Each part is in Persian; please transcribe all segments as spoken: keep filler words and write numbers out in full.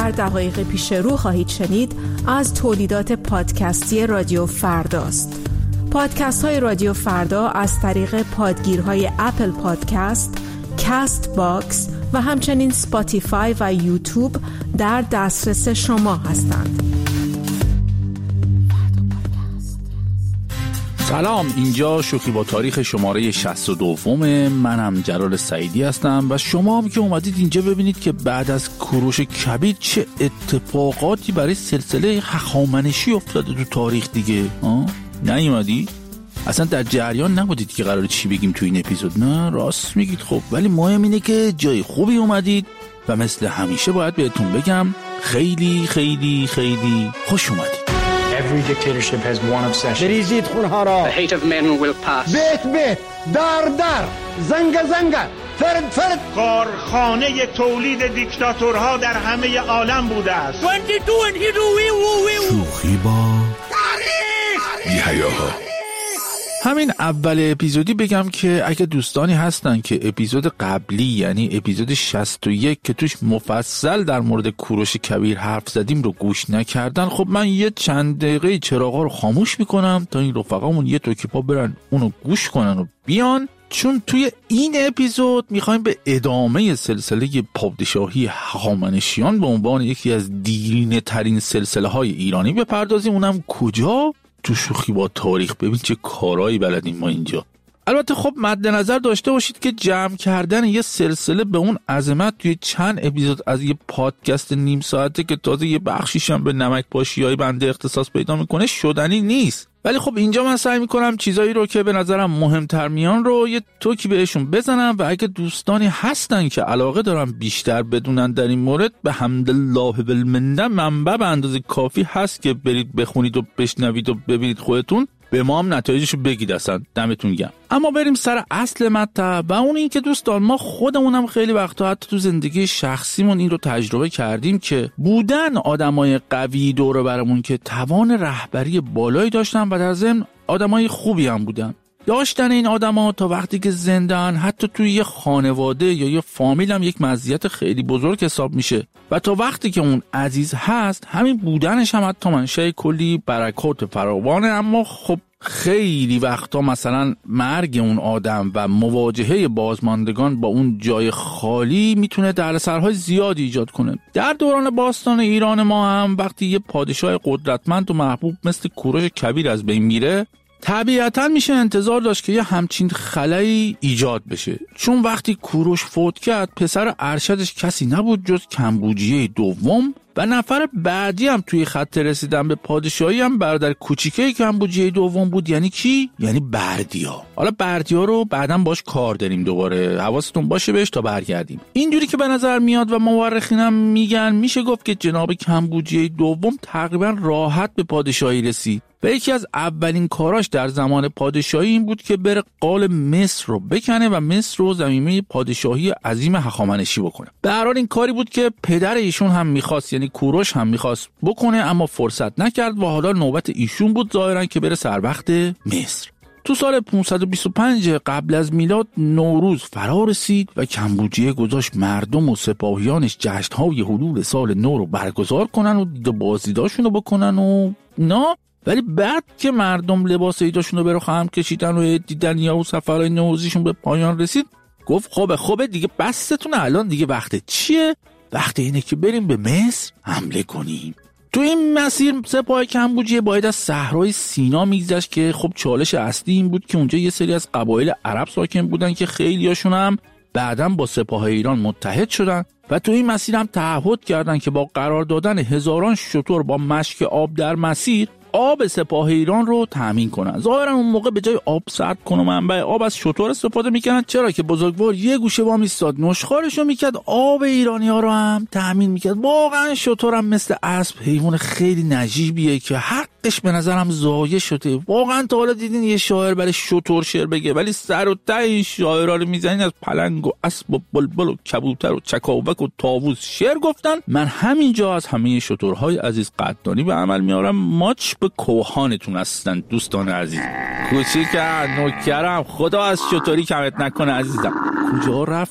در دقایق پیش رو خواهید شنید از تولیدات پادکستی رادیو فرداست. پادکست های رادیو فردا از طریق پادگیرهای اپل پادکست، کست باکس و همچنین سپاتیفای و یوتیوب در دسترس شما هستند. سلام، اینجا شوخی با تاریخ شماره شصت و دو. منم جلال سعیدی هستم و شما هم که اومدید اینجا ببینید که بعد از کوروش کبیر چه اتفاقاتی برای سلسله هخامنشی افتاده تو تاریخ دیگه. آه؟ نیومدی؟ اصلا در جریان نبودید که قراره چی بگیم تو این اپیزود؟ نه راست میگید. خب ولی مهم اینه که جای خوبی اومدید و مثل همیشه باید بهتون بگم خیلی خیلی خیلی خوش اومدید. Every dictatorship has one obsession. بریزید خونها را. The hate of men will pass. بیت بیت، در در، زنگ زنگ، فرد فرد. کارخانه تولید دیکتاتورها در همه عالم بوده است. شوخی با تاریخ. یحیاها. همین اول اپیزودی بگم که اگه دوستانی هستن که اپیزود قبلی یعنی اپیزود شصت و یک که توش مفصل در مورد کوروش کبیر حرف زدیم رو گوش نکردن، خب من یه چند دقیقه چراغا رو خاموش میکنم تا این رفقامون یه توکی پا برن اونو گوش کنن و بیان، چون توی این اپیزود میخوایم به ادامه سلسله پادشاهی هخامنشیان به عنوان یکی از دیرینه ترین سلسله های ایرانی بپردازیم. اونم کجا؟ تو شوخی با تاریخ. ببین چه کارهایی بلدیم ما اینجا. البته خب مد نظر داشته باشید که جمع کردن یه سلسله به اون عظمت توی چند اپیزود از یه پادکست نیم ساعته که تازه یه بخشیش هم به نمک پاشیای بنده اختصاص پیدا میکنه شدنی نیست. ولی خب اینجا من سعی میکنم چیزایی رو که به نظرم مهمتر میان رو یه توکی بهشون بزنم و اگه دوستانی هستن که علاقه دارن بیشتر بدونن در این مورد، به حمدالله بالمنه منبع به اندازه کافی هست که برید بخونید و بشنوید و ببینید خودتون، به ما هم نتایجشو بگید. اصلا دمتون گرم. اما بریم سر اصل مطلب و اون این که دوستان ما خودمونم خیلی وقتا حتی تو زندگی شخصیمون این رو تجربه کردیم که بودن آدمای قوی دور برمون که توان رهبری بالایی داشتن و در ضمن آدمای خوبی هم بودن. داشتن این آدما تا وقتی که زنده‌ان حتی توی یه خانواده یا یه فامیل هم یک مزیت خیلی بزرگ حساب میشه و تا وقتی که اون عزیز هست همین بودنش هم حتی منشأ کلی برکات فراوانه. اما خب خیلی وقتا مثلا مرگ اون آدم و مواجهه بازماندگان با اون جای خالی میتونه دردسرهای زیادی ایجاد کنه. در دوران باستان ایران ما هم وقتی یه پادشاه قدرتمند و محبوب مثل کوروش کبیر از بین میره، طبیعتاً میشه انتظار داشت که یه همچین خلایی ایجاد بشه، چون وقتی کوروش فوت کرد پسر ارشدش کسی نبود جز کمبوجیه دوم و نفر بعدی هم توی خط رسیدن به پادشاهی هم برادر کوچیکه کمبوجیه دوم بود. یعنی کی؟ یعنی بردیا. حالا بردیا رو بعداً باش کار داریم، دوباره حواستون باشه بهش تا برگردیم. اینجوری که به نظر میاد و مورخینم میگن میشه گفت که جناب کمبوجیه دوم تقریباً راحت به پادشاهی رسید و یکی از اولین کاراش در زمان پادشاهی این بود که بره قال مصر رو بکنه و مصر رو زمینه پادشاهی عظیم هخامنشی بکنه. به هر حال این کاری بود که پدر ایشون هم میخواست، یعنی کوروش هم میخواست بکنه، اما فرصت نکرد و حالا نوبت ایشون بود ظاهرا که بره سر وقت مصر. تو سال پانصد و بیست و پنج قبل از میلاد نوروز فرا رسید و کمبوجیه گذاشت مردم و سپاهیانش جشن‌های حلول سال نو رو برگزار کنن و دید و بازدیداشون رو بکنن و نه. ولی بعد که مردم لباس عیداشون رو برو خم کشیدن و دیدن یا و سفرهای نوروزیشون به پایان رسید، گفت خوبه خوبه دیگه بستتون، الان دیگه وقت چیه؟ وقت اینه که بریم به مصر حمله کنیم. تو این مسیر سپاه کمبوجیه باید از صحرای سینا میگذشت که خب چالش اصلی این بود که اونجا یه سری از قبایل عرب ساکن بودن که خیلیاشون هم بعداً با سپاه ایران متحد شدن و تو این مسیر هم تعهد کردن که با قرار دادن هزاران شتر با مشک آب در مسیر آب سپاه ایران رو تامین کنن. ظاهرا اون موقع به جای آب سرد کنه منبع آب از شتر استفاده میکنن، چرا که بزرگوار یه گوشه وا میستاد نشخوارشو میکرد، آب ایرانی‌ها رو هم تامین میکرد. واقعا شتر هم مثل اسب حیوان خیلی نجیبیه که حقش به نظرم ضایع شده. واقعا تا حالا دیدین یه شاعر برای شتر شعر بگه؟ ولی سر و ته این شاعرا رو میزنین از پلنگ و اسب و بلبل و کبوتر و چکاوک و طاووس شعر گفتن. من همینجا از همه شترهای عزیز قدردانی به عمل میارم. ماچ به کوهانتون هستن دوستان عزیز. کوچیکم نوکرم، خدا از شطوری کمت نکنه عزیزم. کجا رفتیم؟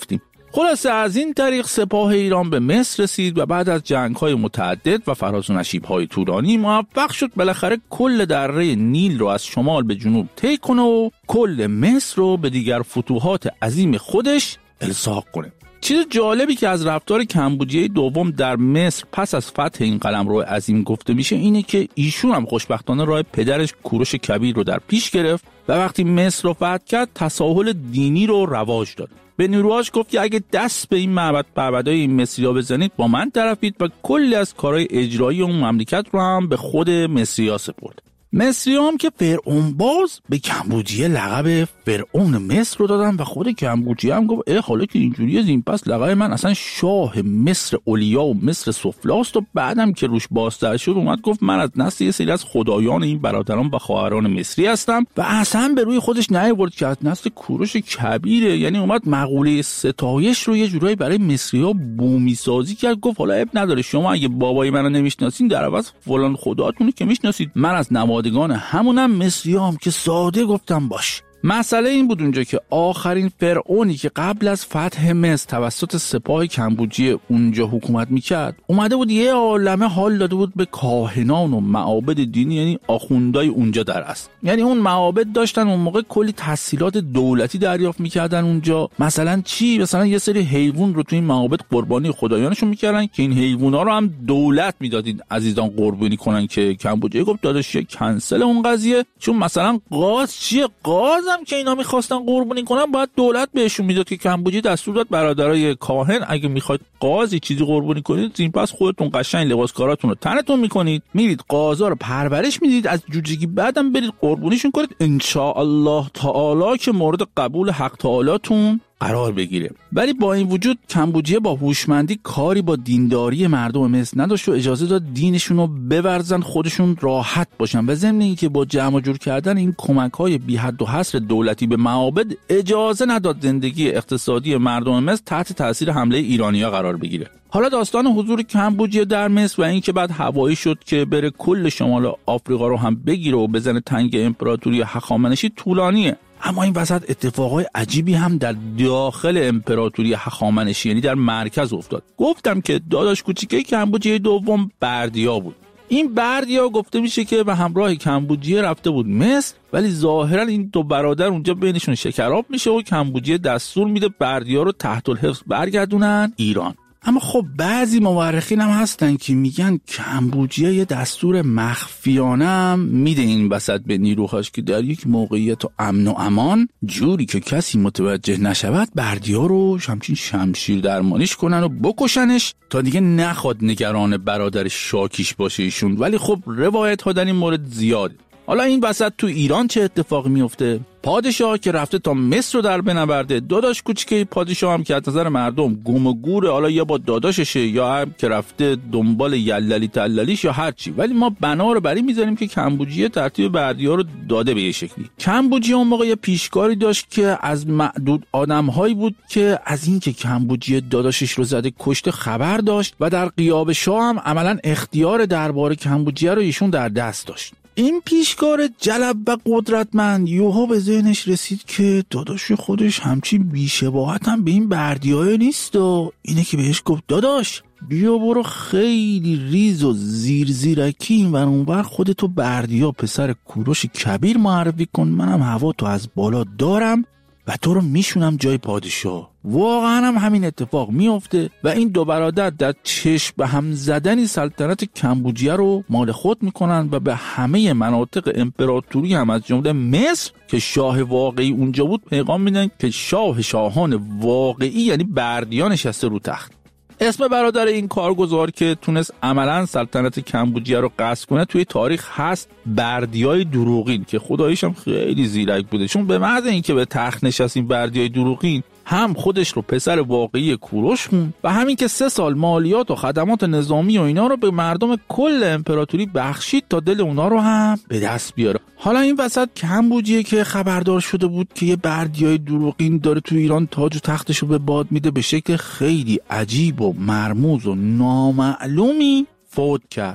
خلاصه از این طریق سپاه ایران به مصر رسید و بعد از جنگ‌های متعدد و فراز و نشیب‌های طولانی موفق شد بالاخره کل دره نیل رو از شمال به جنوب طی کنه و کل مصر رو به دیگر فتوحات عظیم خودش الساق کنه. چیز جالبی که از رفتار کمبوجیه دوم در مصر پس از فتح این قلمرو عظیم گفته میشه اینه که ایشون هم خوشبختانه راه پدرش کوروش کبیر رو در پیش گرفت و وقتی مصر رو فتح کرد تساهل دینی رو رواج داد. به نیروهاش گفت که اگه دست به این معبد پربدای این مصری‌ها بزنید با من طرفید و کلی از کارهای اجرایی اون مملکت رو هم به خود مصری‌ها سپرد. مصری‌ها هم که فرعون باز به کمبوجیه لقب فرعون مصر رو دادن و خود کمبوجیه هم گفت اه حالا که اینجوریه زین پس لقب من اصلا شاه مصر اولیا و مصر سفلاست و بعدم که روش بازتر شد اومد گفت من از نسل یه سری از خدایان این برادران و خواهران مصری هستم و اصلا به روی خودش نیاورد که از نسل کوروش کبیره، یعنی اومد مقوله ستایش رو یه جورایی برای مصری‌ها بومی سازی کرد. گفت حالا اب نداره شما اگه بابای منو نمیشناسین در عوض فلان خداتونو که میشناسید من از نمادگان همونم مصریام که ساده گفتم باش. مسئله این بود اونجا که آخرین فرعونی که قبل از فتح مصر توسط سپاه کمبوجیه اونجا حکومت میکرد اومده بود یه عالمه حال داده بود به کاهنان و معابد دینی، یعنی آخوندای اونجا در است. یعنی اون معابد داشتن اون موقع کلی تسهیلات دولتی دریافت میکردن اونجا. مثلا چی؟ مثلا یه سری حیوان رو تو این معابد قربانی خدایانشون میکردن که این حیونا رو هم دولت میدادید عزیزان قربانی کنن که کمبوجیه گفت داداش کنسل اون قضیه، چون مثلا قاز چیه قاز هم که اینا میخواستن قربانی کنن باید دولت بهشون میداد که کمبوجیه دستور داد برادرای کاهن اگه میخواید قازی چیزی قربانی کنید این پس خودتون قشنگ لباسکاراتون رو تنتون میکنید میرید قازا رو پرورش میدید از جوجگی بعدم برید قربونیشون کنید ان شاء الله تعالی که مورد قبول حق تعالیتون قرار بگیره. ولی با این وجود کمبوجیه با هوشمندی کاری با دینداری مردم مصر نداشت و اجازه داد دینشون رو بورزن خودشون راحت باشن و ضمن اینکه با جمع جور کردن این کمک‌های بی حد و حصر دولتی به معابد اجازه نداد زندگی اقتصادی مردم مصر تحت تاثیر حمله ایرانی‌ها قرار بگیره. حالا داستان حضور کمبوجیه در مصر و اینکه بعد هوایی شد که بره کل شمال آفریقا رو هم بگیره و بزنه تنگ امپراتوری هخامنشی طولانیه. اما این وسط اتفاقای عجیبی هم در داخل امپراتوری هخامنشی یعنی در مرکز افتاد. گفتم که داداش کوچیکه کمبوجیه دوم بردیا بود. این بردیا گفته میشه که به همراه کمبوجیه رفته بود مصر، ولی ظاهرا این دو برادر اونجا بینشون شکراب میشه و کمبوجیه دستور میده بردیا رو تحت الحفظ برگردونن ایران. اما خب بعضی مورخین هم هستن که میگن کمبوجیه یه دستور مخفیانه هم میده این وسط به نیروهاش که در یک موقعیت و امن و امان جوری که کسی متوجه نشود بردیا رو همچین شمشیر درمانیش کنن و بکشنش تا دیگه نخواد نگران برادر شاکیش باشه ایشون. ولی خب روایت ها در این مورد زیاده. حالا این وسط تو ایران چه اتفاقی میفته؟ پادشاه که رفته تا مصر رو در بنورده، داداش کوچیکه پادشاه هم که از نظر مردم گم و گوره، حالا یا با داداششه یا هم که رفته دنبال یللی تللیش یا هر چی، ولی ما بنا رو بر این میذاریم که کمبوجیه ترتیب بردیا رو داده به یه شکلی. کمبوجیه اون موقع یه پیشکاری داشت که از معدود آدم‌هایی بود که از این که کمبوجیه داداشش رو زده کشته خبر داشت و در غیاب شاه هم عملاً اختیار دربار کمبوجیه رو ایشون در دست داشت. این پیشکار جلب و قدرتمند یوها به ذهنش رسید که داداش خودش همچین بیشباهت هم به این بردیای نیست و اینه که بهش گفت داداش بیا برو خیلی ریز و زیر زیرکی این ور اون ور خودتو بردیا پسر کوروش کبیر معرفی کن، منم هوا تو از بالا دارم و تو رو میشونم جای پادشاه. واقعا هم همین اتفاق میفته و این دو برادر در چشم به هم زدنی سلطنت کمبوجیه رو مال خود میکنن و به همه مناطق امپراتوری هم از جمله مصر که شاه واقعی اونجا بود پیغام میدن که شاه شاهان واقعی یعنی بردیا نشسته رو تخت. اسم برادر این کارگزار که تونست عملاً سلطنت کمبوجیه رو غصب کنه توی تاریخ هست بردیای دروغین که خداییش هم خیلی زیرک بوده، چون به محض اینکه به تخت نشست این بردیای دروغین هم خودش رو پسر واقعی کوروش خوند و همین که سه سال مالیات و خدمات نظامی و اینا رو به مردم کل امپراتوری بخشید تا دل اونا رو هم به دست بیاره. حالا این وسط کمبوجیه که خبردار شده بود که یه بردیای دروغین داره تو ایران تاج و تختش رو به باد میده به شکل خیلی عجیب و مرموز و نامعلومی فوت کرد.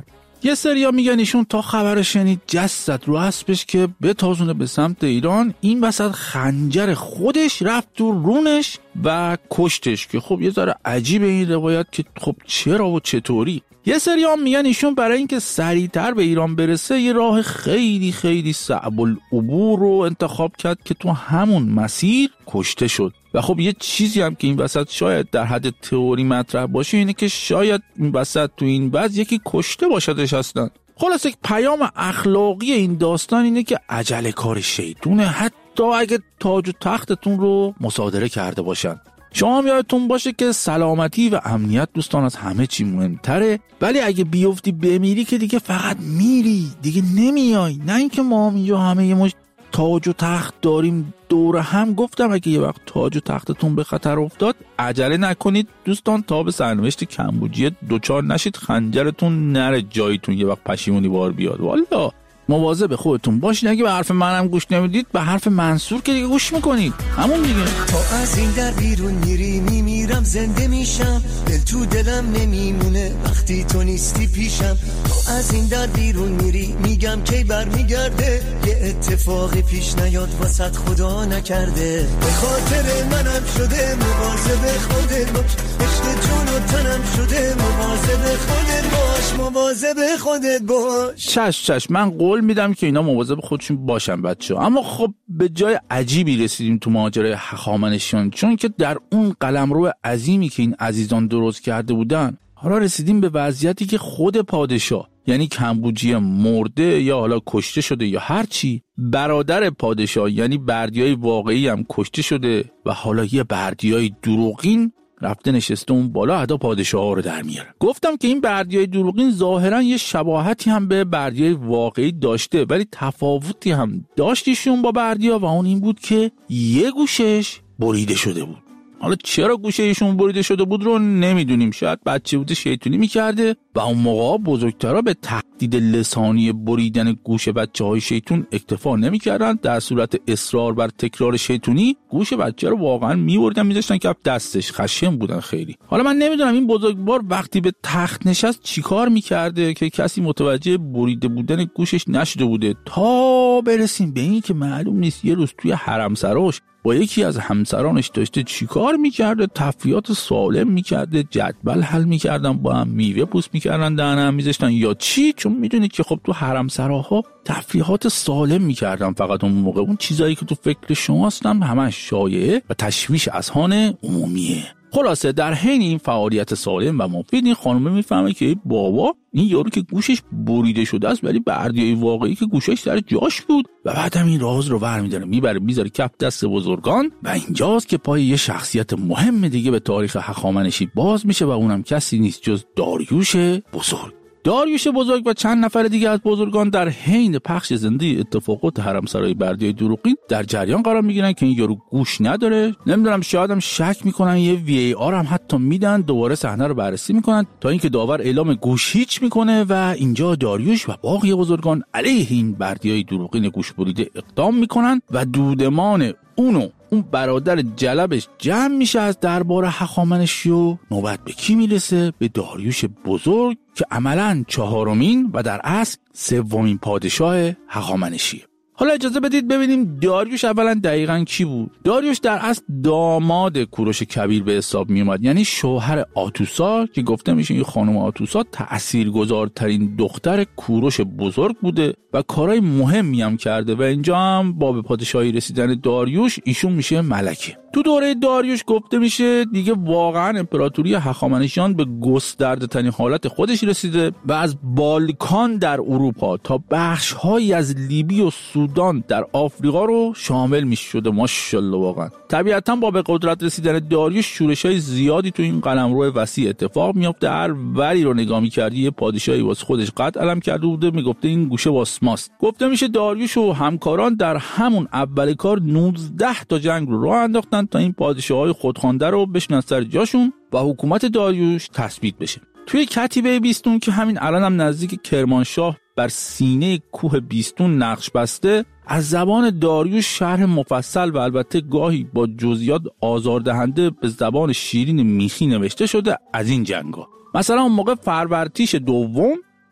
یه سریا میگن ایشون تا خبر شنید جسد رو اسبش که بتازونه به سمت ایران، این وسط خنجر خودش رفت تو رونش و کشتش، که خب یه ذره عجیبه این روایت که خب چرا و چطوری. یه سری هم میگن ایشون برای اینکه سریعتر به ایران برسه یه راه خیلی خیلی صعب العبور رو انتخاب کرد که تو همون مسیر کشته شد. و خب یه چیزی هم که این وسط شاید در حد تئوری مطرح باشه اینه که شاید این وسط تو این وضع یکی کشته باشدش اصلا. خلاصه پیام اخلاقی این داستان اینه که عجله کار شیطونه، حتی اگه تاج و تختتون رو مصادره کرده باشن. شما هم یادتون باشه که سلامتی و امنیت دوستان از همه چی مهمتره، ولی اگه بیفتی بمیری که دیگه فقط میری، دیگه نمیای. نه اینکه ما هم اینجا همه یه مش تاج و تخت داریم دور هم. گفتم اگه یه وقت تاج و تختتون به خطر افتاد عجله نکنید دوستان تا به سرنوشت کمبوجیه دوچار نشید، خنجرتون نره جایتون یه وقت پشیمونی بار بیاد. والا مواظب خودتون باشید. اگه به حرف منم گوش نمیدید به حرف منصور که دیگه گوش میکنید، همون دیگه. تا از این در بیرون میری میمیرم زنده میشم، دل تو دلم نمیمونه وقتی تو نیستی پیشم. تا از این در بیرون میری میگم کی بر میگرده، یه اتفاقی پیش نیاد واسط خدا نکرده. به خاطر منم شده مواظب خودت باش، عشق جون و تنم شده مواظب خودت باش، مواظب خودت باش. چش چش من قول میدم که اینا مواظب خودشون باشن بچه. اما خب به جای عجیبی رسیدیم تو ماجرای هخامنشیان، چون که در اون قلمرو عظیمی که این عزیزان درست کرده بودن حالا رسیدیم به وضعیتی که خود پادشاه یعنی کمبوجیه مرده یا حالا کشته شده یا هر چی، برادر پادشاه یعنی بردیای واقعی هم کشته شده و حالا یه بردیای دروغین رفته نشسته اون بالا ادا پادشاه ها رو در میاره. گفتم که این بردیای دروغین ظاهرا یه شباهتی هم به بردیای واقعی داشته، ولی تفاوتی هم داشتیشون با بردیا و اون این بود که یه گوشش بریده شده بود. حالا چرا گوشه ایشون بریده شده بود رو نمیدونیم، شاید بچه بوده شیطونی میکرده و اون موقع بزرگترها به تهدید لسانی بریدن گوش بچه های شیطون اکتفا نمیکردن، در صورت اصرار بر تکرار شیطونی گوش بچه رو واقعا میبریدن میذاشتن که دستش. خشن بودن خیلی. حالا من نمیدونم این بزرگوار وقتی به تخت نشست چیکار میکرده که کسی متوجه بریده بودن گوشش نشده بوده، تا برسیم به این که معلوم نیست یه روز توی حرم سراش با یکی از همسرانش داشته چیکار میکرده، تفریحات سالم میکرده، جدول حل میکردن، با هم میوه پوست میکردن، دهن هم میذاشتن یا چی، چون میدونید که خب تو حرم سراها تفریحات سالم میکردن. فقط اون موقع اون چیزایی که تو فکر شما هستن همش شایعه و تشویش اذهان عمومیه. خلاصه در حین این فعالیت سالم و مفید این خانم میفهمه که بابا این یارو که گوشش بریده شده است ولی بردیای واقعی که گوشش در جاش بود، و بعدم این راز رو برمی‌داره میبره میذاره کف دست بزرگان. و اینجاست که پای یه شخصیت مهم دیگه به تاریخ هخامنشی باز میشه و اونم کسی نیست جز داریوش بزرگ. داریوش بزرگ و چند نفر دیگه از بزرگان در حین پخش زنده اتفاقات حرم سرای بردیای دروغین در جریان قرار میگیرن که این یارو گوش نداره. نمیدونم شاید هم شک میکنن، یه وی ای آر هم حتی میدن، دوباره صحنه رو بررسی میکنن تا اینکه داور اعلام گوش هیچ میکنه و اینجا داریوش و باقی بزرگان علیه این بردیای دروغین گوش بریده اقدام میکنن و دودمان اونو اون برادر جلبش جمع میشه از دربار هخامنشی و نوبت به کی میرسه؟ به داریوش بزرگ که عملاً چهارمین و در اصل سومین پادشاه هخامنشیه. حالا اجازه بدید ببینیم داریوش اولا دقیقاً کی بود. داریوش در اصل داماد کوروش کبیر به حساب می اومد، یعنی شوهر آتوسا که گفته میشه این خانم آتوسا تأثیرگذارترین دختر کوروش بزرگ بوده و کارهای مهمی هم کرده و اینجا هم با به پادشاهی رسیدن داریوش ایشون میشه ملکه. تو دوره داریوش گفته میشه دیگه واقعا امپراتوری هخامنشیان به گسترده ترین حالت خودش رسیده و از بالکان در اروپا تا بخش‌هایی از لیبی و سودان در آفریقا رو شامل میشده. ماشاءالله واقعا. طبیعتا با به قدرت رسیدن داریوش شورش‌های زیادی تو این قلمرو وسیع اتفاق میفته. هر وری رو نگاه می‌کردی یه پادشاهی واسه خودش قد علم کرده بوده، میگفته این گوشه واسه ماست. گفته میشه داریوش و همکاران در همون اول کار نوزده تا جنگ رو راه انداختن تا این پادشاه‌های خودخوانده رو بشنن سر جاشون و حکومت داریوش تثبیت بشه. توی کتیبه بیستون که همین الان هم نزدیک کرمانشاه بر سینه کوه بیستون نقش بسته، از زبان داریوش شرح مفصل و البته گاهی با جزئیات آزاردهنده به زبان شیرین میخی نوشته شده از این جنگا. مثلا اون موقع فروردیش دوم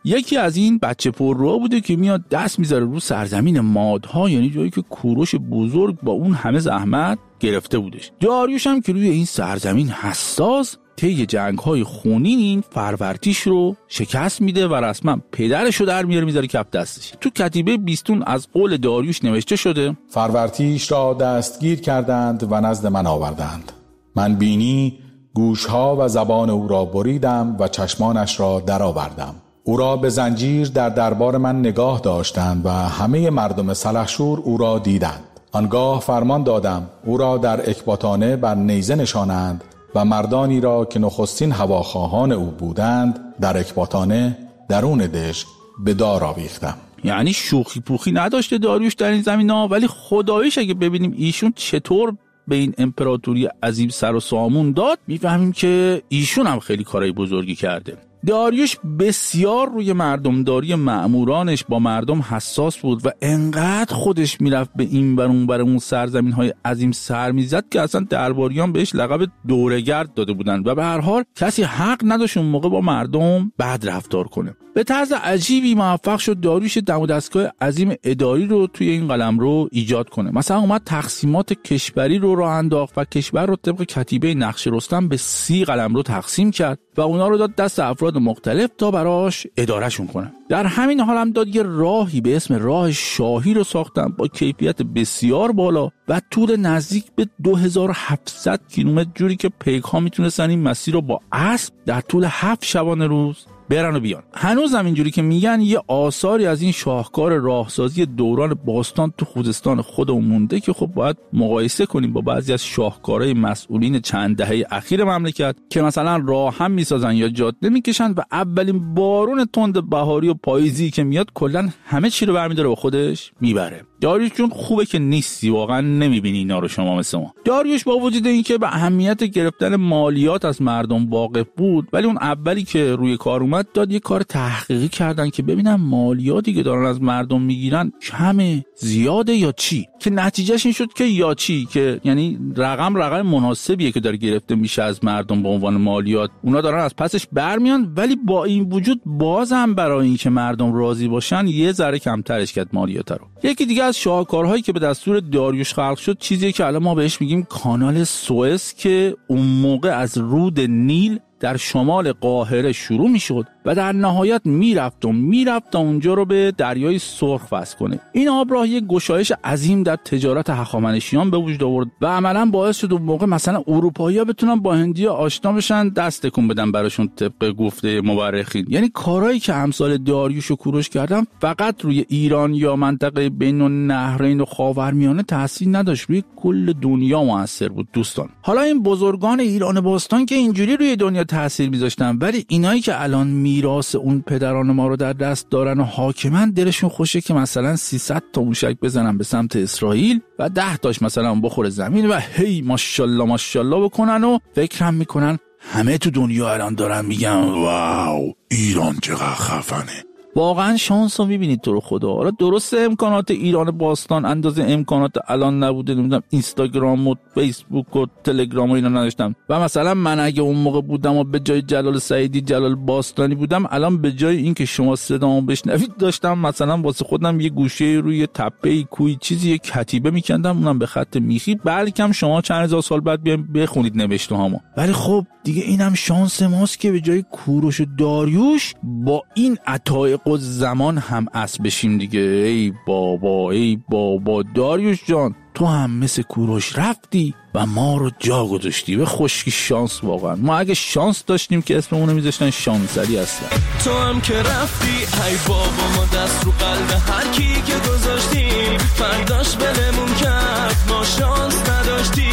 یکی از این بچه پررو بوده که میاد دست میذاره رو سرزمین مادها، یعنی جایی که کوروش بزرگ با اون همه زحمت گرفته بودش. داریوش هم که روی این سرزمین حساس، طی جنگ‌های خونین فرورتیش رو شکست میده و رسما پدرش رو در میاره میذاره کف دستش. تو کتیبه بیستون از قول داریوش نوشته شده: فرورتیش را دستگیر کردند و نزد من آوردند. من بینی گوشها و زبان او را بریدم و چشمانش را درآوردم. او را به زنجیر در دربار من نگاه داشتند و همه مردم سلحشور او را دیدند. آنگاه فرمان دادم او را در اکباتانه بر نیزه نشانند و مردانی را که نخستین هواخواهان او بودند در اکباتانه درون دشت به دار آویختم. یعنی شوخی پوخی نداشته داریوش در این زمینا، ولی خداییش اگه ببینیم ایشون چطور به این امپراتوری عظیم سر و سامون داد، میفهمیم که ایشون هم خیلی کارهای بزرگی کرده. داریوش بسیار روی مردمداری مأمورانش با مردم حساس بود و انقدر خودش میرفت به این بر اون بر اون سرزمین های عظیم سر میزد که اصلا درباریان بهش لقب دوره‌گرد داده بودن و به هر حال کسی حق نداشت اون موقع با مردم بد رفتار کنه. به طرز عجیبی موفق شد داریوش دم و دستگاه عظیم اداری رو توی این قلمرو ایجاد کنه. مثلا اومد تقسیمات کشوری رو راه انداخت و کشور رو طبق کتیبه نقش رستم به سی قلمرو تقسیم کرد و اونا رو داد دست افراد مختلف تا براش ادارهشون کنه. در همین حال هم داد یه راهی به اسم راه شاهی رو ساختن با کیفیت بسیار بالا و طول نزدیک به دو هزار و هفتصد کیلومتر، جوری که پیک‌ها میتونستن این مسیر رو با اسب در طول هفت شبانه روز برن و بیان. هنوز هم اینجوری که میگن یه آثاری از این شاهکار راهسازی دوران باستان تو خوزستان خودمون مونده که خب باید مقایسه کنیم با بعضی از شاهکارهای مسئولین چند دهه اخیر مملکت که مثلا راه هم میسازن یا جاده میکشن و اولین بارون تند بهاری و پاییزی که میاد کلا همه چی رو برمیداره با خودش میبره. داریوش جون خوبه که نیستی، واقعا نمیبینی اینا رو شما مثل ما. داریوش با وجود اینکه به اهمیت گرفتن مالیات از مردم واقف بود، ولی اون اولی که روی کار اومد داد یه کار تحقیقی کردن که ببینن مالیاتی که دارن از مردم میگیرن کمه، زیاده یا چی، که نتیجهش این شد که یا چی، که یعنی رقم رقم مناسبیه که داره گرفته میشه از مردم به عنوان مالیات. اونا دارن از پسش برمیان، ولی با این وجود بازم برای اینکه مردم راضی باشن یه ذره کمترش کرد مالیات رو. یکی دیگه از شاهکارهایی که به دستور داریوش خلق شد چیزیه که الان ما بهش میگیم کانال سوئز، که اون موقع از رود نیل در شمال قاهره شروع میشد و در نهایت میرفت و میرفت تا اونجا رو به دریای سرخ وصل کنه. این آبراه یک گشایش عظیم در تجارت هخامنشیان به وجود آورد و عملاً باعث شد اون موقع مثلا اروپایی‌ها بتونن با هندی‌ها آشنا بشن، دست تکون بدن براشون طبق گفته مورخین. یعنی کارهایی که امثال داریوش و کوروش کردن فقط روی ایران یا منطقه بین النهرین و خاورمیانه تاثیر نداشت، روی کل دنیا موثر بود. دوستان، حالا این بزرگان ایران باستان که اینجوری روی دنیا تاثیر می‌ذاشتن، ولی اینایی که الان میراث اون پدران ما رو در دست دارن و حاکمن، دلشون خوشه که مثلا سیصد تا موشک بزنن به سمت اسرائیل و ده تاش مثلا بخوره زمین و هی ماشاءالله ماشاءالله بکنن و فکرم میکنن همه تو دنیا الان دارن میگن واو ایران چقدر خفنه. واقعا شانس رو میبینید تو رو خدا. آره درسته امکانات ایران باستان اندازه امکانات الان نبوده، نمیدونم اینستاگرام و فیسبوک و تلگرام و اینا نداشتم و مثلا من اگه اون موقع بودم و به جای جلال سعیدی جلال باستانی بودم، الان به جای این که شما صدامو بشنوید داشتم مثلا واسه خودم یه گوشه روی تپه کوی چیزی یه کتیبه میکندم، اونم به خط میخی، بلکم شما چند هزار سال بعد بیاین بخونید نوشته‌هامو. ولی خب دیگه اینم شانس ماست که به جای کوروش و داریوش با این عطای قد زمان هم اسب بشیم دیگه. ای بابا ای بابا داریوش جان، تو هم مثل کوروش رفتی و ما رو جا گذاشتی. به خوشی شانس، واقعا ما اگه شانس داشتیم که اسممونو میذاشتن شانسری اصلا. تو هم که رفتی ای بابا ما دست رو قلب هر کی که گذاشتیم، فرداش بلمون کرد ما شانس نداشتیم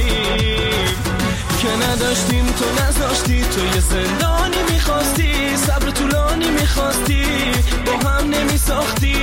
که نداشتیم، تو نذاشتی، تو یه زندانی میخواستی، صبر طولانی میخواستی، با هم نمیساختیم.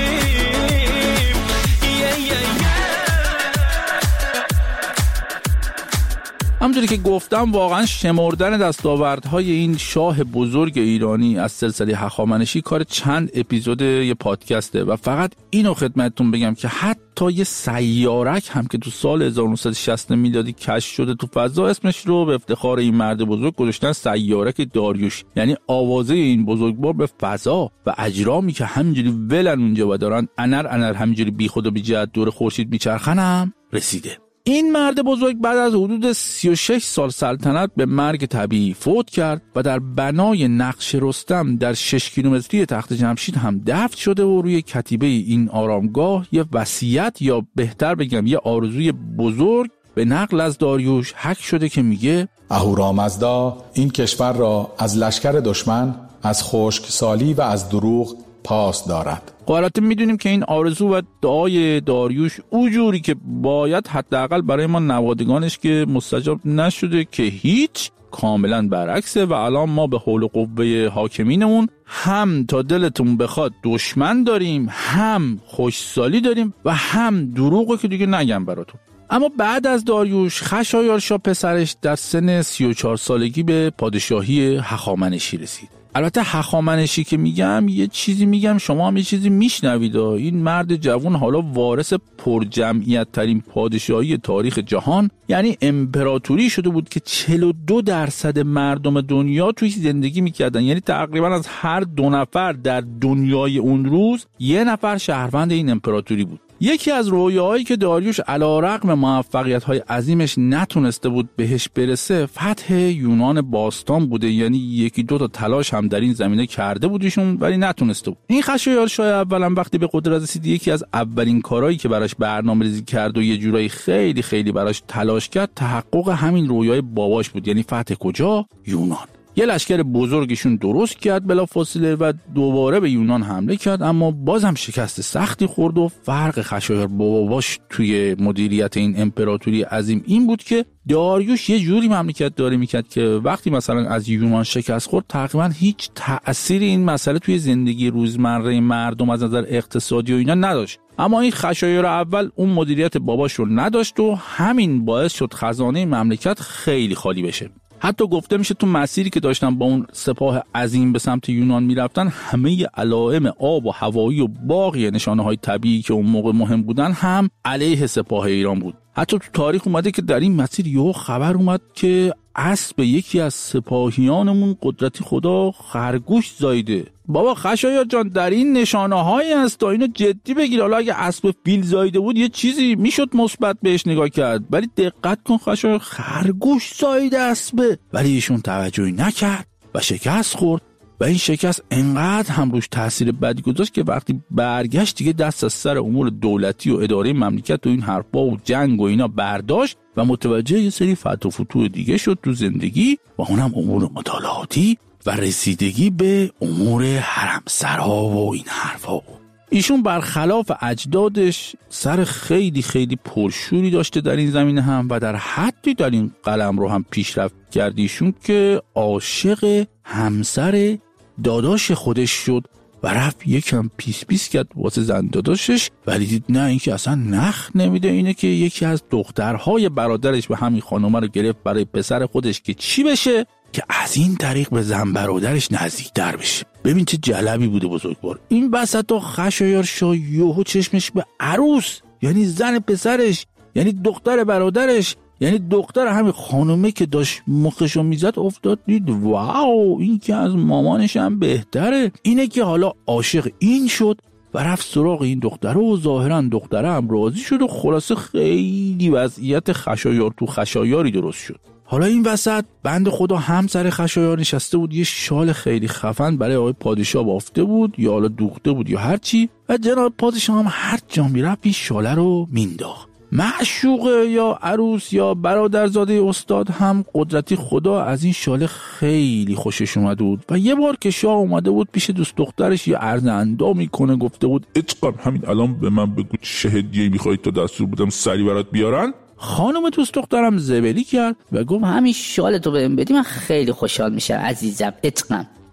همونجوری که گفتم واقعا شمردن دستاوردهای این شاه بزرگ ایرانی از سلسله هخامنشی کار چند اپیزود یه پادکسته و فقط اینو خدمتتون بگم که حتی یه سیارک هم که تو سال هزار و نهصد و شصت میلادی کشف شده تو فضا اسمش رو به افتخار این مرد بزرگ گذاشتن سیارک داریوش، یعنی آوازه این بزرگوار به فضا و اجرامی که همینجوری ولن اونجا و دارن انر انر همینجوری بیخود و بی‌جهت دور خورشید میچرخن هم رسیده. این مرد بزرگ بعد از حدود سی و شش سال سلطنت به مرگ طبیعی فوت کرد و در بنای نقش رستم در شش کیلومتری تخت جمشید هم دفن شده و روی کتیبه این آرامگاه یه وصیت یا بهتر بگم یه آرزوی بزرگ به نقل از داریوش حک شده که میگه اهورامزدا این کشور را از لشکر دشمن، از خشکسالی و از دروغ پاس دارد. البته میدونیم که این آرزو و دعای داریوش اونجوری که باید حداقل برای ما نوادگانش که مستجاب نشده که هیچ، کاملا برعکسه و الان ما به حول و قوه حاکمینمون هم تا دلتون بخواد دشمن داریم، هم خوشسالی داریم و هم دروغو که دیگه نگم براتون. اما بعد از داریوش خشایارشا پسرش در سن سی و چهار سالگی به پادشاهی هخامنشی رسید. البته هخامنشی که میگم یه چیزی میگم شما هم یه چیزی میشنوید. این مرد جوان حالا وارث پرجمعیت ترین پادشاهی تاریخ جهان، یعنی امپراتوری شده بود که چهل و دو درصد مردم دنیا توی زندگی میکردن، یعنی تقریبا از هر دو نفر در دنیای اون روز یه نفر شهروند این امپراتوری بود. یکی از رویاهایی که داریوش علیرغم موفقیت‌های عظیمش نتونسته بود بهش برسه فتح یونان باستان بوده، یعنی یکی دو تا تلاش هم در این زمینه کرده بودیشون ولی نتونسته بود. این خشایارشا اولا وقتی به قدرت رسید یکی از اولین کارهایی که براش برنامه‌ریزی کرد و یه جورایی خیلی خیلی براش تلاش کرد تحقق همین رویای باباش بود، یعنی فتح کجا؟ یونان. یه لشکر بزرگشون درست کرد بلافاصله و دوباره به یونان حمله کرد، اما بازم شکست سختی خورد و فرق خشایار باباش توی مدیریت این امپراتوری عظیم این بود که داریوش یه جوری مملکت داره میکرد که وقتی مثلا از یونان شکست خورد تقریبا هیچ تأثیری این مسئله توی زندگی روزمره مردم از نظر اقتصادی و اینا نداشت. اما این خشایار اول اون مدیریت باباش رو نداشت و همین باعث شد خزانه مملکت خیلی خالی بشه. حتی گفته میشه تو مسیری که داشتن با اون سپاه عظیم به سمت یونان میرفتن همه علائم آب و هوایی و باقی نشانه های طبیعی که اون موقع مهم بودن هم علیه سپاه ایران بود. حتی تو تاریخ اومده که در این مسیر یهو خبر اومد که اسب یکی از سپاهیانمون قدرتی خدا خرگوش زایده. بابا خشایار جان در این نشانه هایی هست تا اینو جدی بگیر. حالا اگه اسب فیل زایده بود یه چیزی میشد مثبت بهش نگاه کرد، ولی دقت کن خشایار خرگوش زایده اسبه، ولی ایشون توجهی نکرد و شکست خورد و این شکست انقدر هم روش تاثیر بدی گذاشت که وقتی برگشت دیگه دست از سر امور دولتی و اداره مملکت و این حرفا و جنگ و اینا برداشت و متوجه یه سری فتح و فتوح دیگه شد تو زندگی و اونم امور مطالعاتی و رسیدگی به امور حرمسرا و این حرفا. ایشون برخلاف اجدادش سر خیلی خیلی پرشوری داشته در این زمینه هم و در حدی در این قلم رو هم پیشرفت کردیشون که عاشق همسر داداش خودش شد و رفت یکم پیس پیس کرد واسه زن داداشش، ولی دید نه این که اصلا نخ نمیده. اینه که یکی از دخترهای برادرش به همین خانومه رو گرفت برای پسر خودش که چی بشه؟ که از این طریق به زن برادرش نزدیکتر بشه. ببین چه جلبی بوده بزرگوار. این وسطا خشایارشا یهو چشمش به عروس، یعنی زن پسرش، یعنی دختر برادرش، یعنی دختر همین خانومه که داشت مخشو میزد افتاد، دید واو این که از مامانش هم بهتره. اینه که حالا عاشق این شد و رفت سراغ این دختره و ظاهرا دختره هم راضی شد و خلاصه خیلی وضعیت خشایار تو خشایاری درست شد. حالا این وسط بند خدا همسر خشایار نشسته بود، یه شال خیلی خفن برای آقای پادشاه بافته بود یا حالا دوخته بود یا هر چی، و جناب پادشاه هم هر جا میرفت این شاله رو مینداخت. معشوقه یا عروس یا برادرزاده استاد هم قدرتی خدا از این شاله خیلی خوشش اومده بود و یه بار که شاه اومده بود پیش دوست دخترش یه عرض اندامی کنه، گفته بود عشقم همین الان به من بگو چه هدیه‌ای می‌خوای تا دستور بدم سری برات بیارن. خانم دوست دخترم زبلی کرد و گفت همین شالتو بهم بدی من خیلی خوشحال میشم عزیزم عشقم.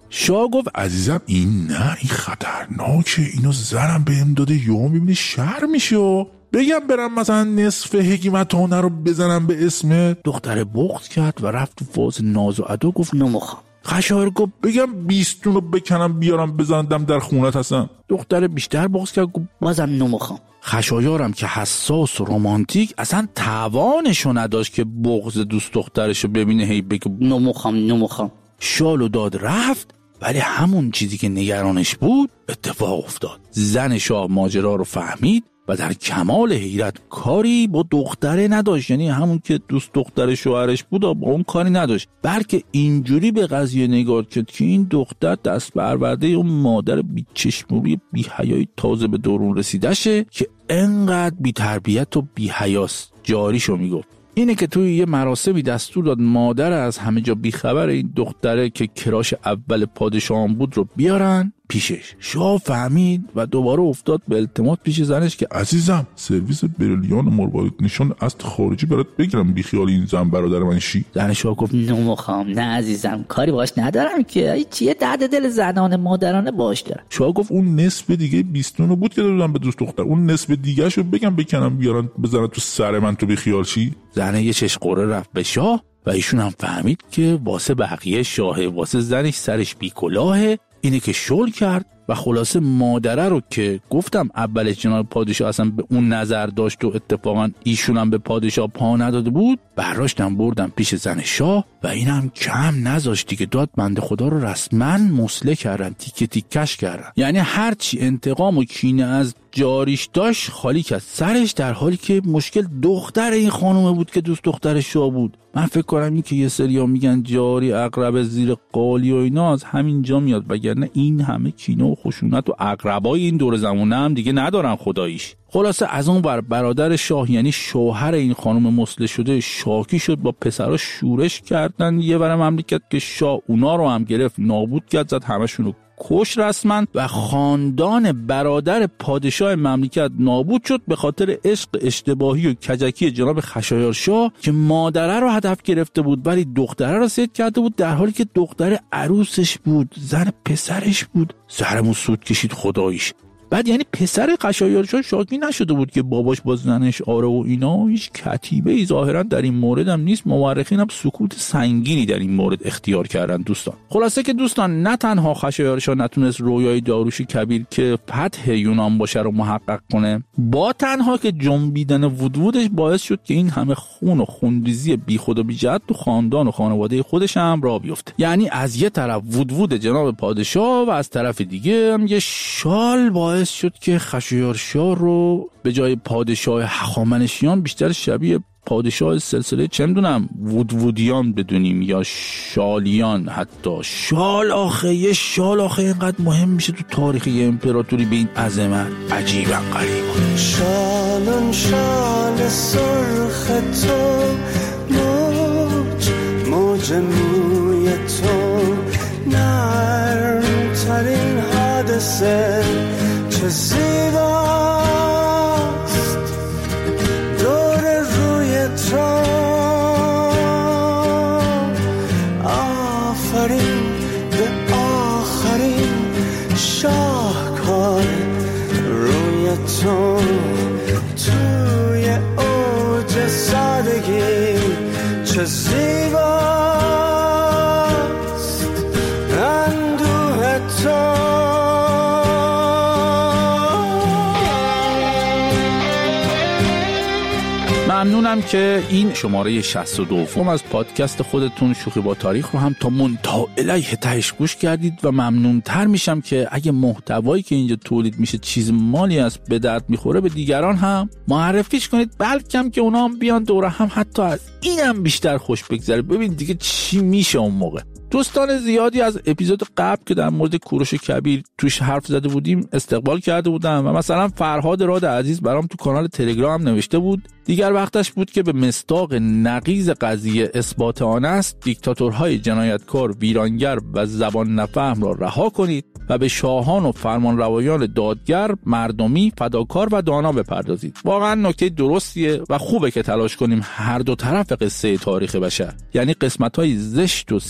شاه گفت عزیزم این نه، این خطرناکه، اینو زنم بهم داده یهو میبینی شر میشه، بگم برم مثلا نصف حکمتانه رو بزنم به اسم. دختر بغض کرد و رفت تو فاز ناز و ادا گفت نمیخوام. خشایار گفت بگم بیستون رو بکنم بیارم بزندم در خونت هستم. دختر بیشتر بغض کرد گفت بازم نمیخوام. خشایارم که حساس و رمانتیک اصلا توانشو نداشت که بغض دوست دخترشو ببینه هی بگه نمیخوام نمیخوام. شالو داد رفت، ولی همون چیزی که نگرانش بود اتفاق افتاد. زن شاه ماجرا رو فهمید و در کمال حیرت کاری با دختره نداشت، یعنی همون که دوست دختر شوهرش بود با اون کاری نداشت، بلکه اینجوری به قضیه نگاه کرد که این دختر دست برورده اون مادر بیچشموری بی‌حیای تازه به دورون رسیده شه که انقدر بی‌تربیت و بی‌حیاست. جاریشو میگفت. اینه که توی یه مراسمی دستور داد مادر از همه جا بیخبر این دختره که کراش اول پادشاهان بود رو بیارن پیشش. شاه فهمید و دوباره افتاد به التماس پیش زنش که عزیزم سرویس بریلیان مروارید نشان از خارجی برات بگیرم بیخیال این زن برادر من شی. زن شاه گفت نمیخوام، نه عزیزم کاری باش ندارم که، ای چیه درد دل زنان مادرانه باش دارم. شاه گفت اون نصف دیگه بیستون رو بود که دادم به دوست دختر، اون نصف دیگه شو بگم بکنم بیارن بزنن تو سر من تو بیخیال شی. زن یه چش قره رفت به شاه و ایشون هم فهمید که واسه بقیه شاهه، واسه زنش سرش بیکلاهه. اینه که شل کرد و خلاصه مادره رو که گفتم اولش جناب پادشاه اصلا به اون نظر داشت و اتفاقا ایشون هم به پادشاه پا نداده بود، برداشتن بردن پیش زن شاه و اینم کم نذاشتی که داد بنده خدا رو رسما مسله کردن، تیکه تیکش کردن. یعنی هرچی انتقام و کینه از جاریش داشت خالی کرد سرش، در حالی که مشکل دختر این خانومه بود که دوست دختر شاه بود. من فکر کنم این که یه سریا میگن جاری عقرب زیر قالی و اینا از همین جا میاد، وگرنه این همه کینه و خشونت و عقربای این دور زمونه هم دیگه ندارن خداییش. خلاصه از اون بر برادر شاه یعنی شوهر این خانم مسله شده شاکی شد، با پسرا شورش کردن یه ور مملکت که شاه اونا رو هم گرفت نابود کرد، زد همشون رو کش رسما و خاندان برادر پادشاه مملکت نابود شد به خاطر عشق اشتباهی و کجکی جناب خشایار شاه که مادره رو هدف گرفته بود ولی دختره رو صید کرده بود، در حالی که دختره عروسش بود، زن پسرش بود. سرمون سود کشید خداییش. بعد یعنی پسر خشایار شاه شاکی نشده بود که باباش با زنش آره و اینا، هیچ کتیبه ای ظاهرا در این مورد هم نیست. مورخین هم سکوت سنگینی در این مورد اختیار کردن دوستان. خلاصه که دوستان نه تنها خشایار شاه نتونست رویای داریوش کبیر که فتح یونان باشه رو محقق کنه، با تنها که جنبیدن وودوودش باعث شد که این همه خون و خونریزی بیخود و بی‌جهت تو خاندان و خانواده خودش هم راه بیفته. یعنی از یه طرف وودوود جناب پادشاه و از طرف دیگه هم یه شال باعث شد که خشایار شاه رو به جای پادشاه هخامنشیان بیشتر شبیه پادشاه سلسله چه میدونم وودوودیان بدونیم یا شالیان. حتی شال آخه یه شال آخه اینقدر مهم میشه تو تاریخ یه امپراتوری به این عظمت. عجیبا غریبا. شالون شال سرخ تو، موج موج موی تو، نرم ترین حادثه چه زیباست دور روی تو. آفرین به آخرین شاهکار روی تو، توی اوج سادگی چه زیباست اندوه تو. ممنونم که این شماره شصت و دو از پادکست خودتون شوخی با تاریخ رو هم تا منتهی الیه تهش گوش کردید و ممنونتر میشم که اگه محتوایی که اینجا تولید میشه چیز مالی است به درد میخوره به دیگران هم معرفیش کنید، بلکم که اونا هم بیان دوره هم حتی از اینم بیشتر خوش بگذره. ببین دیگه چی میشه اون موقع. دوستان زیادی از اپیزود قبل که در مورد کوروش کبیر توش حرف زده بودیم استقبال کرده بودم و مثلا فرهاد راد عزیز برام تو کانال تلگرام نوشته بود دیگر وقتش بود که به مصداق نقیض قضیه اثبات آن است دیکتاتورهای جنایتکار، ویرانگر و زبان نفهم را رها کنید و به شاهان و فرمانروایان دادگر، مردمی، فداکار و دانا بپردازید. واقعا نکته درستیه و خوبه که تلاش کنیم هر دو طرف قصه تاریخ بشر، یعنی قسمت‌های زشت و سیاه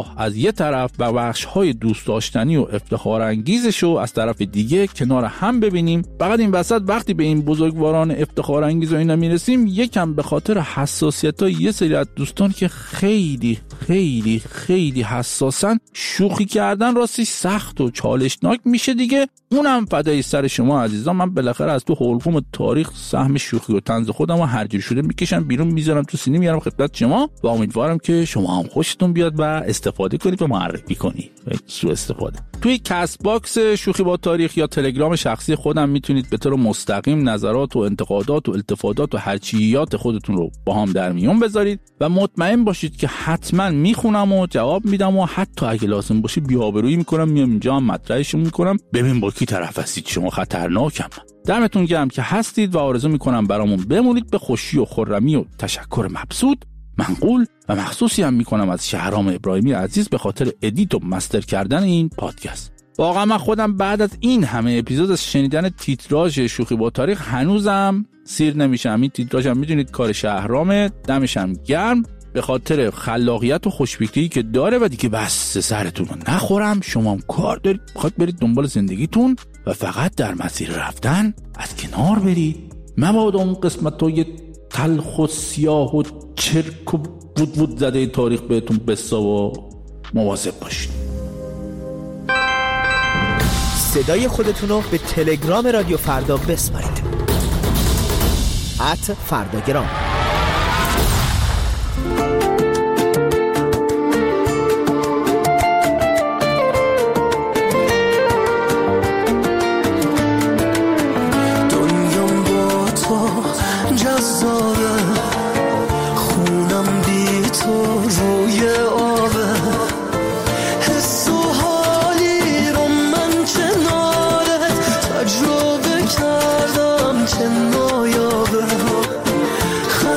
راه از یه طرف و بخش‌های دوست داشتنی و افتخار انگیزش رو از طرف دیگه کنار هم ببینیم. فقط این وسط وقتی به این بزرگواران افتخار انگیز و اینا میرسیم، یکم به خاطر حساسیت‌های یه سری از دوستان که خیلی خیلی خیلی حساسن، شوخی کردن راستی سخت و چالشناک میشه دیگه. اونم فدای سر شما عزیزان. من بالاخره از تو حلقوم تاریخ سهم شوخی و طنز خودم رو هر جوری شده میکشم بیرون، میذارم تو سینی، میارم خدمت شما و امیدوارم که شما هم خوشتون بیاد و استفاده کنید و معرفی کنید. سوء استفاده. توی کست باکس شوخی با تاریخ یا تلگرام شخصی خودم میتونید به طور مستقیم نظرات و انتقادات و التفاتات و هرچیات خودتون رو با هم در میون بذارید و مطمئن باشید که حتما میخونم و جواب میدم و حتی اگه لازم باشه بی‌آبرویی میکنم، میام اینجا هم مطرحش میکنم. ببین با کی طرف هستید، شما خطرناکم. دمتون گرم که هستید و آرزو میکنم برامون بمونید به خوشی و خرمی و تشکر مبسوط منقول و مخصوصی هم میکنم از شهرام ابراهیمی عزیز به خاطر ادیت و مستر کردن این پادکست. واقعا من خودم بعد از این همه اپیزود از شنیدن تیتراژ شوخی با تاریخ هنوزم سیر نمیشم. این تیتراژ هم میدونید کار شهرامه، دمشم گرم به خاطر خلاقیت و خوشفکری که داره و دیگه بس سرتون رو نخورم. شما هم کار دارید، بخواد برید دنبال زندگیتون و فقط در مسیر رفتن از کنار برید. مبادا اون قسمت‌های تلخ و سیاه و چرک و بود بود زده تاریخ بهتون بسا و مواظب باشید. صدای خودتون رو به تلگرام رادیو فردا بسپارید. ات فرداگرام. تجربه کردم که نایابه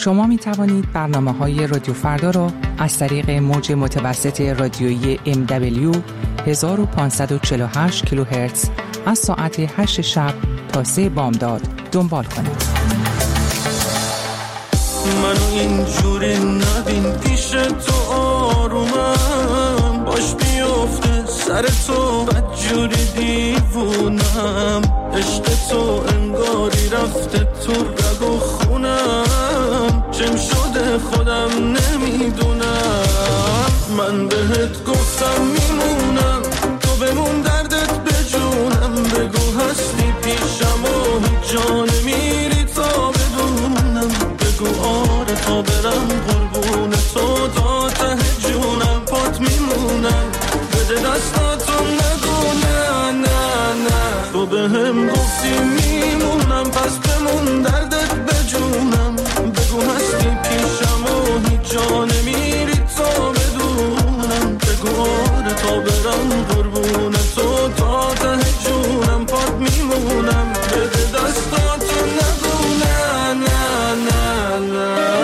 شما می توانید برنامه‌های رادیو فردا را از طریق موج متوسط رادیویی ام دبلیو هزار و پانصد و چهل و هشت کیلوهرتز از ساعت هشت شب تا سه بامداد دنبال کنید. منو اینجوری نبین پیش تو آرومم، باش بیفته سر تو بدجوری دیوونم، عشق تو انگاری رفته تو رگ و خونم، چم شده خودم نمیدونم، من بهت گفتم میمونم تو بمون دردت بجونم، بگو هستی پیشم و هیچ جا نمیری تا بدونم، بگو آره تا برم قربون تو تا ته جونم، پات میمونم بده دستاتو نگو نه نه نه، تو به هم گفتی میمونم پس بمون دردت بجونم، بگو هستی پیشم و هیچ جا نمیری تا بدونم، بگو آره تا برم قربون تو تا ته جونم، پات میمونم بده دستاتو نگو نه نه نه نه.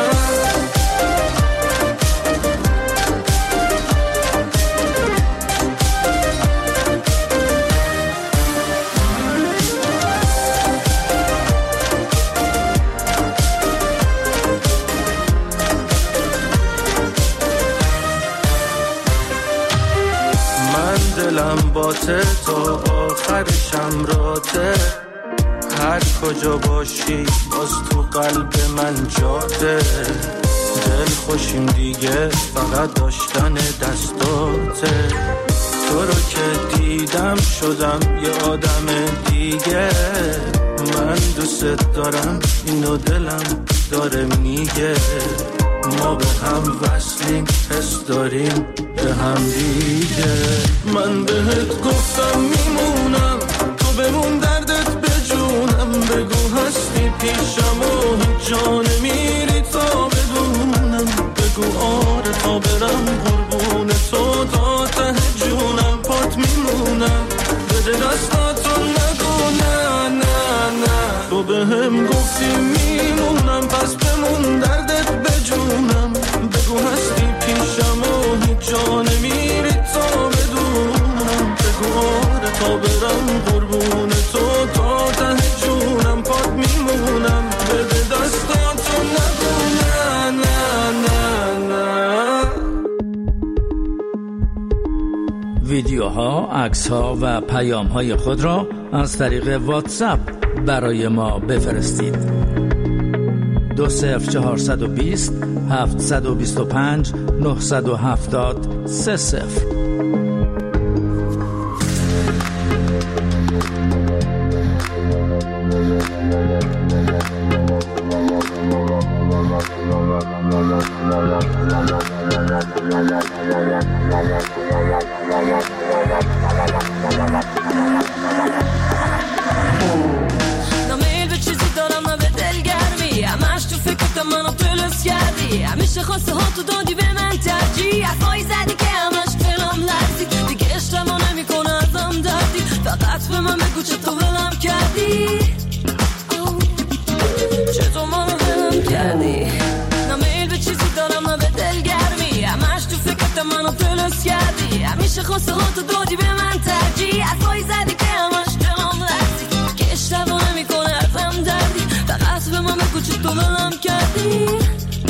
دلم باته تا آخرشم راته، هر کجا باشی باز تو قلب من جاده، دل خوشیم دیگه فقط داشتن دستاته، تو رو که دیدم شدم یه آدم دیگه، من دوست دارم اینو دلم داره میگه، ما به هم وصلیم حس داریم به هم دیگه، من بهت گفتم میمونم تو بمون دردت بجونم، بگو هستی پیشم و هیچ جا نمیری تا بدونم، بگو آره تا برم قربون تو تا ته جونم، پات میمونم بده دستاتو نگو نه نه نه، تو به هم گفتی میمونم پس بمون دردت بجونم، بگو هستی پیشم و هیچ جا نمیری تا بدونم، بگو آره تا برم قربون تو تا ته جونم، پات میمونم بده دستاتو نگو نه نه نه نه. ویدیوها، عکس‌ها و پیام‌های خود را از طریق واتساپ برای ما بفرستید. دو صفر چهارصد و بیست هفتصد و بیست و پنج نهصد و هفتاد سه صفر. همیشه خواسته ها تو دادی به من ترجیح، حرفایی زدی که همش دلم لرزید، دیگه اشتباه نمیکنه ازم دردی، فقط به من بگو چطور ولم کردی، چطور منو ولم کردی، نه میل به چیزی دارم نه به دلگرمی، همش تو فکرت منو دلس کردی، همیشه خواسته ها تو دادی به من ترجیح، حرفایی زدی که همش دلم لرزید، دیگه اشتباه نمیکنه ازم دردی، فقط به من بگو چطور ولم کردی.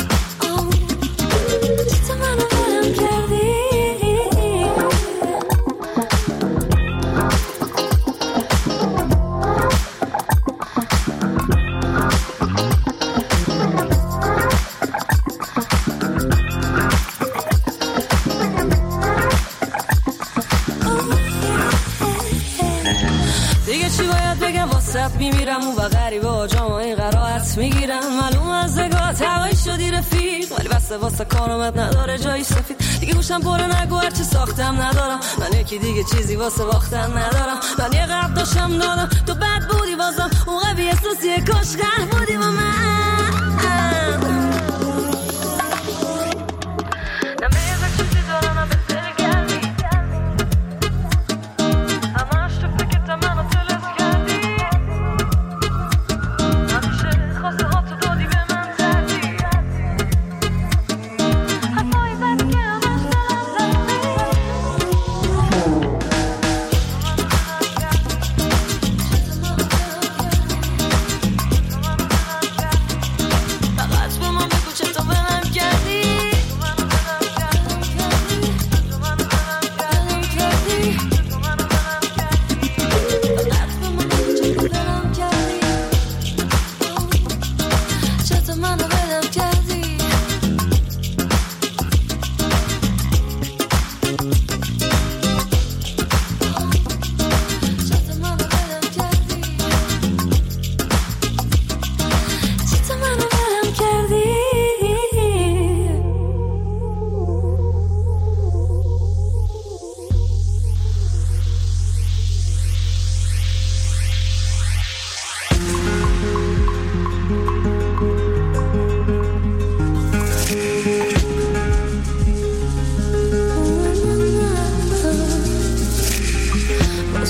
میمیرم و غریبه ها جامعه قرائت میگیرم، معلوم از نگاه هوایی شدی رفیق، ولی بسته واسه کارامت نداره جایی سفید، دیگه گوشم پره نگو هرچی ساختم ندارم، من یکی دیگه چیزی واسه باختن ندارم، من یه قرد داشتم دادم تو بد بودی بازم اون قوی احساسیه کاش غرب بودی با من.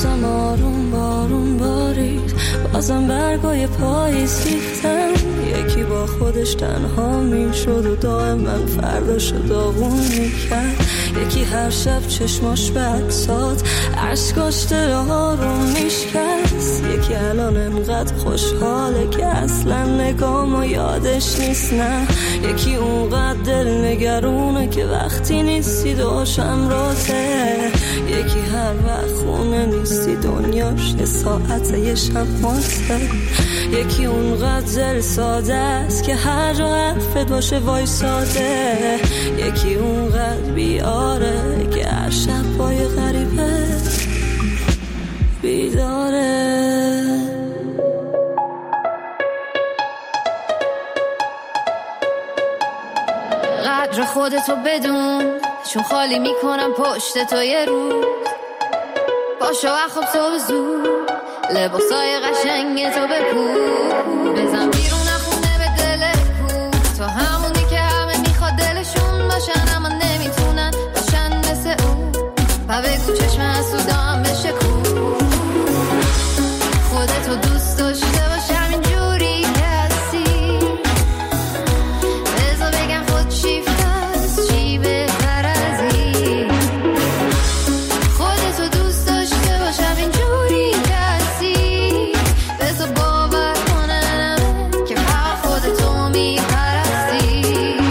بازم آروم بارون بارید، بازم برگای پاییز ریختن. یکی با خودش تنها میشد و دائم من فرداشو داغون میکرد. یکی هر شب چشماش بکساد، عشقاش دل آروم میشکست. یکی الان انقدر خوشحاله که اصلا نگامو یادش نیست. نه یکی اونقدر دل نگرونه که وقتی نیستی دوشم راته. یکی هر وقت خونه نیستی دنیاش یه ساعت یه شب ماسته. یکی اونقدر دل ساده است که هر جا حرفت باشه وای ساده. یکی اونقدر بیاره که هر شب پای غریبه بیداره. قدر خودتو بدون، چون خالی میکنم پشت تو یه روز. پاشو و خوب تو بزود، لباسای قشنگ تو بپوش. بزن بیرون خونه به دل کو، تو همونی که همه میخواد دلشون باشن اما نمیتونن باشن مثل اون. و بگو چشم حسودام بشه کو، خودتو دوست داشته باش همینجوری که هستی. بذار بگم خود شیفت هست چی بهتر از این. خودتو دوست داشته باش همینجوری که هستی. بذار باور کنم که فقط خودتو میپرستی.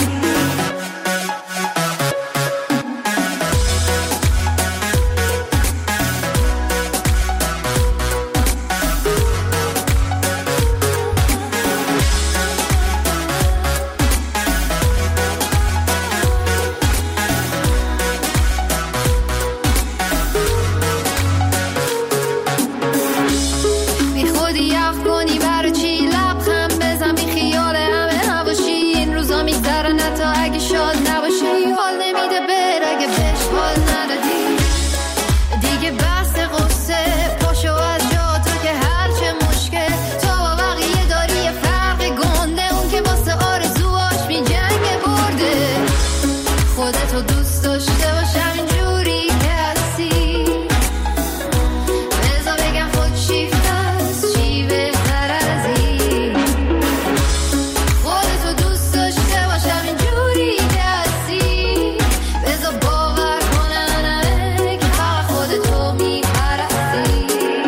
بی خودی یخ کنی برای چی لبخند بزن، بی خیال همه نباشی. این روزا میگذرن حتی اگه شاد نباشی. حال نمیده بر اگه بهش حال ندادی. دیگه بحث قصه پاشو از جا تو که هرچه مشکل تو با بقیه داری یه فرق گنده. اون که واسه آرزوهاش می جنگ برده. خودتو دوست داشته باش همینجوری که هستی. بذار بگم خود شیفت هست چی بهتر از این. خودتو دوست داشته باش همینجوری که هستی. بذار باور کنم که فقط خودتو میپرستی.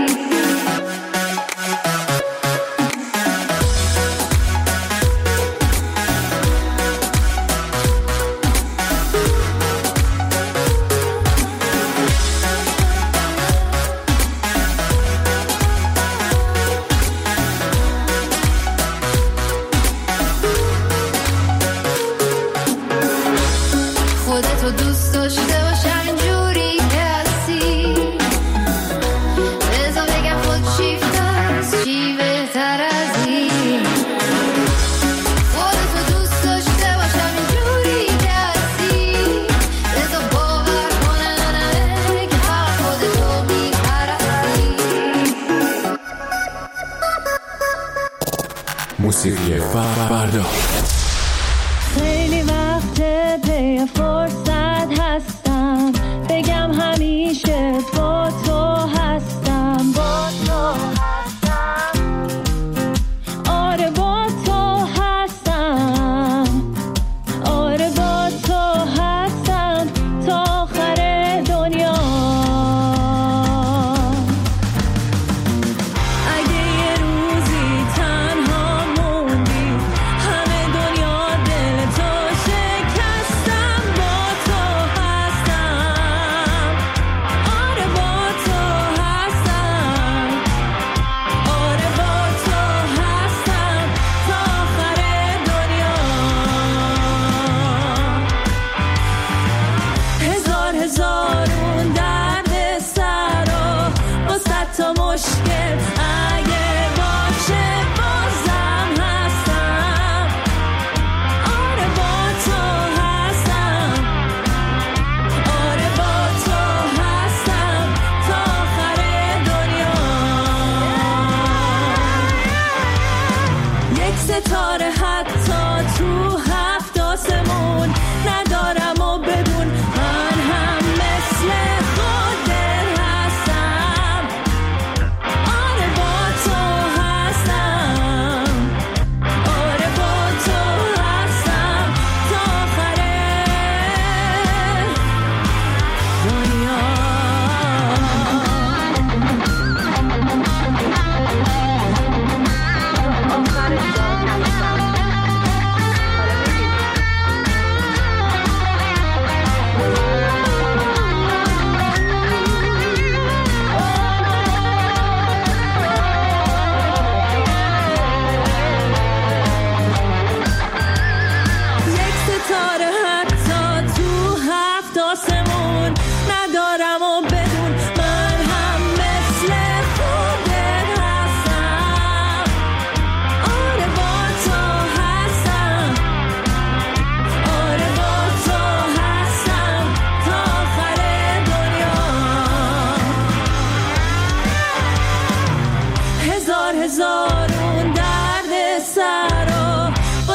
خودتو دوست داشته باش همینجوری که هستی. بذار بگم خود شیفت هست چی بهتر از این. خودتو دوست داشته باش همینجوری که هستی. بذار باور کنم که فقط خودتو میپرستی. موسیقی فردا. خیلی وقت پی فرصت هستم بگم همیشه با تو هستم. با تو هستم، آره با تو هستم. آره با تو هستم تا آخر دنیا. اگه یه روزی تنها موندی همه دنیا دل تو شکستم. با تو هستم، آره با تو هستم. آره با تو هستم تا آخر دنیا. هزار هزارون درد سر و با صد تا مشکل اگه باشه بازم هستم. آره با تو هستم. آره با تو هستم تا آخر دنیا. یک ستاره حتی تو هفت آسمون ندارم و بدون من هم مثل خودت هستم.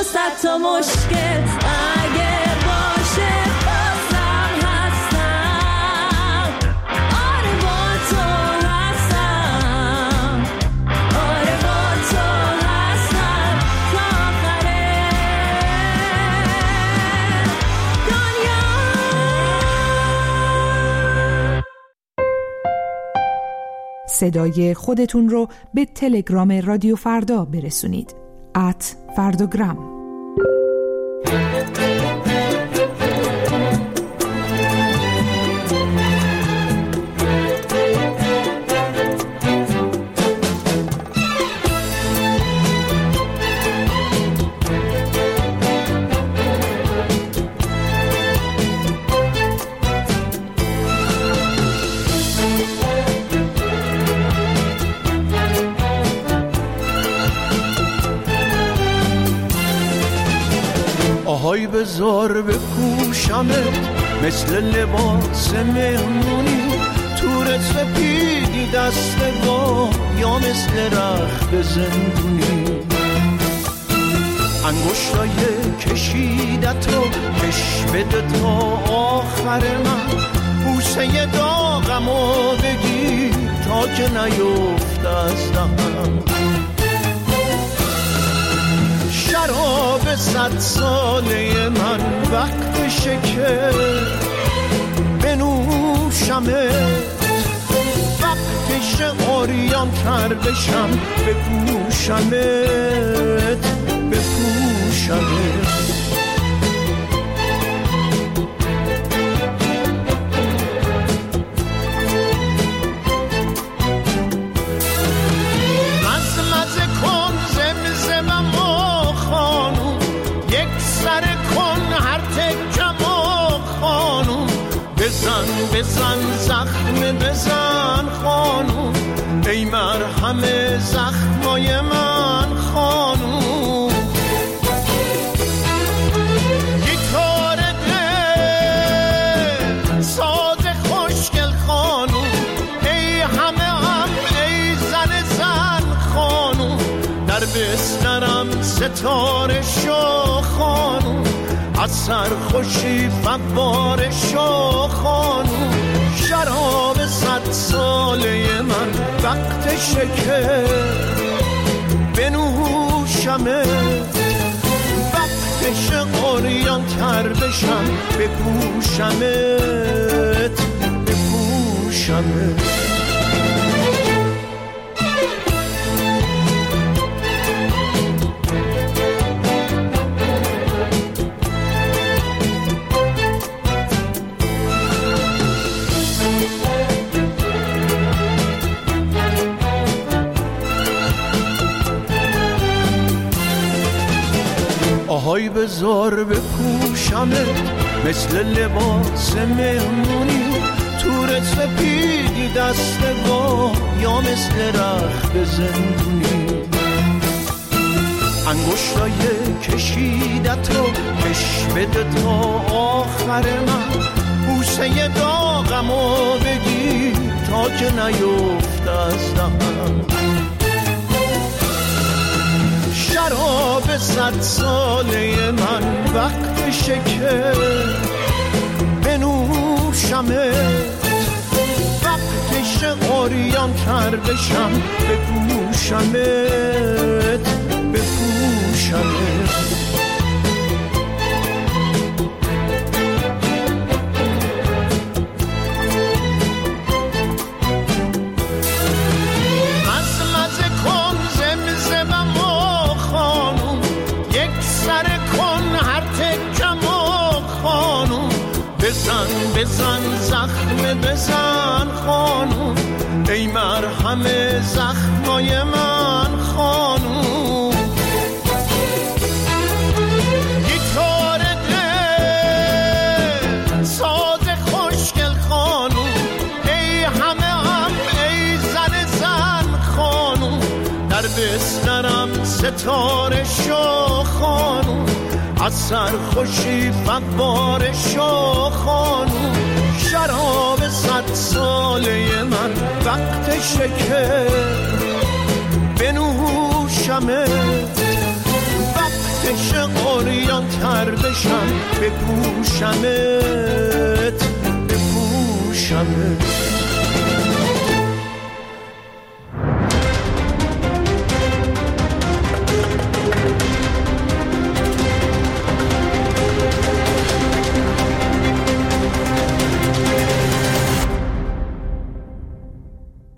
صد تا مشکل اگه باشه بازم هستم. آره با تو هستم، آره با تو هستم تا آخر دنیا. صدای خودتون رو به تلگرام رادیو فردا برسونید. ات فردوگرام. آهای بذار بپوشمت مثل لباس مهمونی، تور سپیدی دست با یا مثل رخت زندونی. انگشتای کشیدتو کش بده تا آخر من، بوسه داغمو بگیر تا که نیفت از دهنم. شراب صد ساله من وقتشه که بنوشمت، وقتشه عریان تر بشم بپوشمت بپوشمت. بزن بزن زخم بزن خانوم، ای مرهم زخمای من خانوم. گیتار دل ساز خوشگل خانوم، ای همه هم ای زن زن خانوم. در بسترم ستاره شو خانوم، از سرخوشی فوار شو خانوم. شراب صد ساله من وقتشه که بنوشمت، وقتشه عریان تر بشم بپوشمت بپوشمت. آهای بذار بپوشمت مثل لباس مهمونی، تور سپیدی دست با یا مثل رخت زندونی. انگشتای کشیدتو کش بده تا آخر من، بوسه داغمو بگیر تا که نیفت از دهنم. شراب صد ساله من وقتشه که بنوشمت، وقتشه عریان تر بشم بپوشمت بپوشمت. بزن بزن زخم بزن خانوم، ای مرهم زخمای من خانوم. گیتار دل ساز خوشگل خانوم، ای همه هم ای زن زن خانوم. در بسترم ستاره شو خانوم، از سرخوشی فوار شو خانوم. شراب صد ساله من وقتشه که بنوشمت، وقتشه کمتر بشم بپوشمت بپوشمت